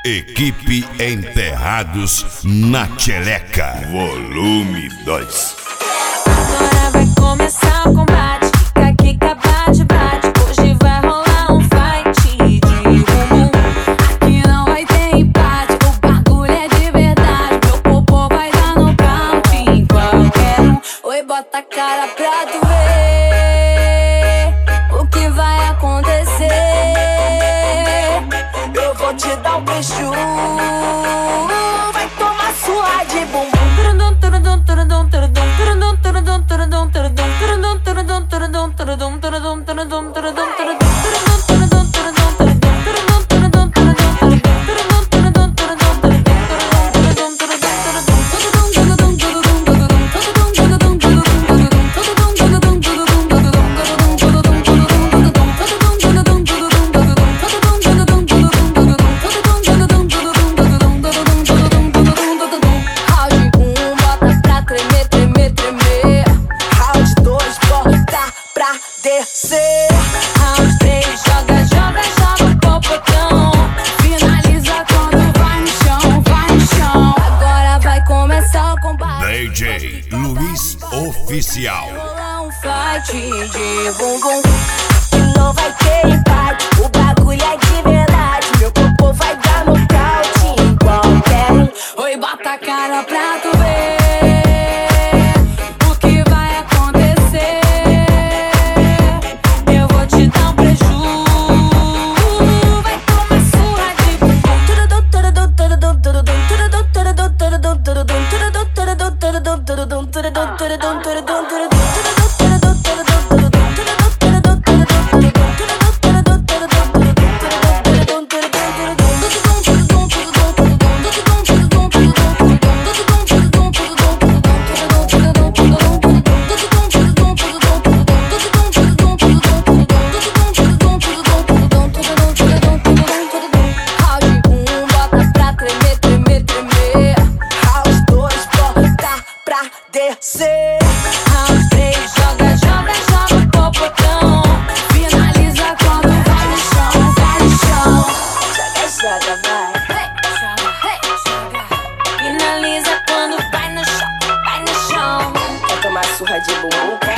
Equipe Enterrados na Tcheleca, volume 2. Agora vai começar o combate. Kika, bate, bate. Hoje vai rolar um fight de bumbum. Aqui não vai ter empate. O bagulho é de verdade. Meu popô vai dar nocaute em qualquer um. Oi, bota a cara pra tu ver o que vai acontecer. Eu vou te dar um beijo. Vai tomar sua de bumbum. Descer. Round 3, joga, joga, joga o popotão. Finaliza quando vai no chão, vai no chão. Agora vai começar o combate. DJ Luiz Oficial. Rolar um fight de bumbum. E não vai ter empate. O bagulho é de verdade. Meu popô vai dar nocaute em qualquer um. Oi, bota a cara pra tu ver o que vai acontecer. Descer. Round 3, joga, joga, joga o popotão. Finaliza quando vai no chão, vai no chão. Joga, joga, vai. Joga, joga. Finaliza quando vai no chão, vai no chão. Quer tomar surra de bumbum?